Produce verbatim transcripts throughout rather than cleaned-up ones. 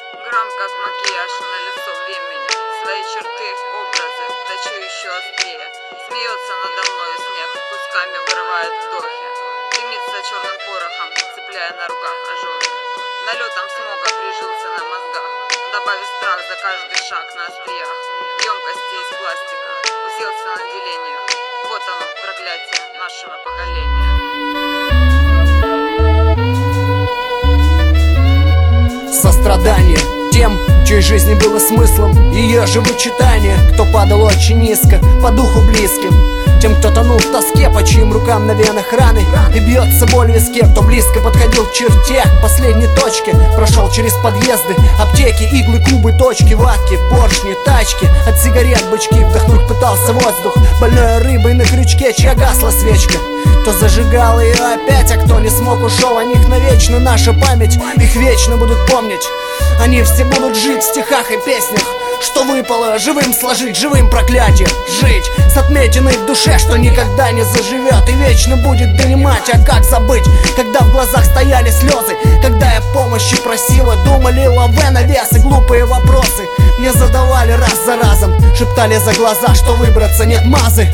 Грамм как макияж на лицо времени. Свои черты, образы точу еще острее. Смеется надо мною снег, кусками вырывает вдохи. Дымится черным порохом, цепляя на руках ожоги. Налетом смога прижился на мозгах, добавив страх за каждый шаг на остриях. Емкости из пластика, уселся на делениях. Вот оно, проклятие нашего поколения. Сострадание тем, чьей жизни было смыслом ее же вычитание. Кто падал очень низко, по духу близким, тем, кто тонул в тоске, по чьим рукам на венах раны и бьется боль в виске. Кто близко подходил к черте, к последней точке, прошел через подъезды, аптеки, иглы, кубы, точки, ватки, поршни, тачки, от сигарет бычки. Вдохнуть пытался воздух больной рыбой на крючке, чья гасла свечка. Кто зажигал ее опять, а кто не смог, ушел. О них навечно наша память, их вечно будут помнить. Они все будут жить в стихах и песнях, что выпало живым сложить, живым проклятие. Жить с отметиной в душе, что никогда не заживет и вечно будет донимать. А как забыть, когда в глазах стояли слезы, когда я помощи просила, думали лаве навес и глупые вопросы мне задавали раз за разом, шептали за глаза, что выбраться нет мазы.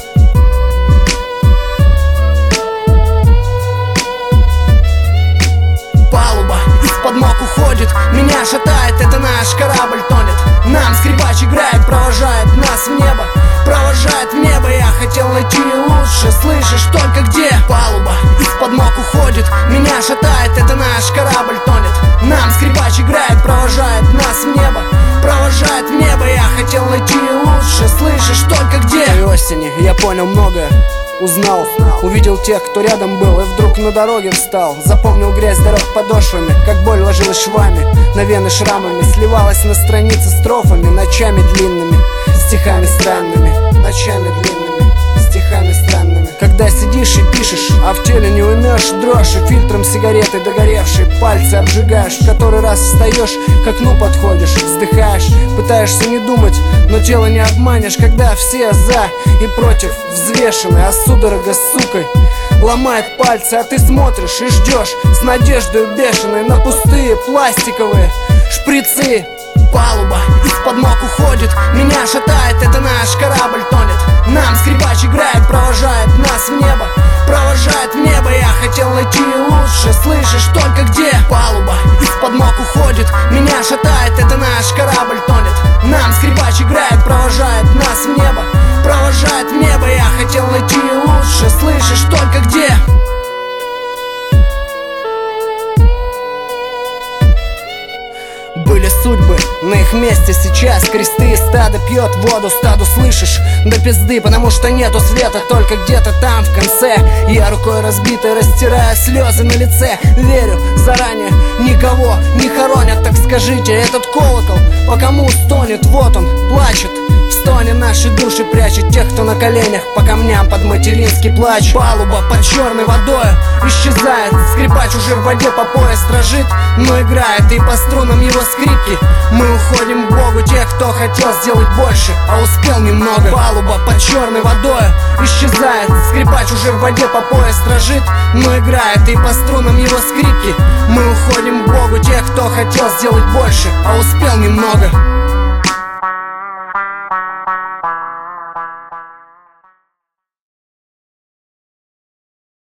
Палуба из-под ног уходит, меня шатает, это наш корабль тонет. Нам скрипач играет, провожает нас в небо, провожает в небо. Я хотел найти лучше, слышишь только где? Палуба из-под ног уходит, меня шатает, это наш корабль тонет. Нам скрипач играет, провожает нас в небо, провожает в небо. Я хотел найти лучше, слышишь только где? В той осени я понял многое, узнал, увидел тех, кто рядом был, и вдруг на дороге встал. Запомнил грязь дорог подошвами, как боль ложилась швами на вены шрамами, сливалась на страницы строфами, ночами длинными, стихами странными, ночами длинными, стихами странными. Когда сидишь и пишешь, а в теле не уймешь дрожь, и фильтром сигареты догоревшие пальцы обжигаешь. В который раз встаешь, к окну подходишь, вздыхаешь, пытаешься не думать, но тело не обманешь. Когда все за и против взвешены, а судорога с сукой ломает пальцы, а ты смотришь и ждешь с надеждой бешеной на пустые пластиковые шприцы. Палуба из-под ног уходит, меня шатает, это наш корабль тонет. Нам скрипач играет, провожает нас в небо, провожает в небо. Я хотел найти лучше, слышишь только где? Палуба из-под ног уходит, меня шатает, это наш корабль тонет. Нам скрипач играет, провожает нас в небо, провожает в небо. Я хотел найти лучше, слышишь только где? Были судьбы, на их месте сейчас кресты, и стадо пьет воду, стаду слышишь? До пизды, потому что нету света, только где-то там в конце. Я рукой разбитой растираю слезы на лице, верю заранее, никого не хоронят. Так скажите, этот колокол по кому стонет? Вот он, плачет, в стоне наши души прячет тех, кто на коленях по камням под материнский плач. Палуба под черной водой исчезает, скрипач уже в воде по пояс дрожит, но играет и по струнам его скрипки. Мы уходим к Богу тех, кто хотел сделать больше, а успел немного. Палуба под черной водой исчезает, скрипач уже в воде по пояс дрожит, но играет и по струнам его скрипки. Мы уходим к Богу тех, кто хотел сделать больше, а успел немного.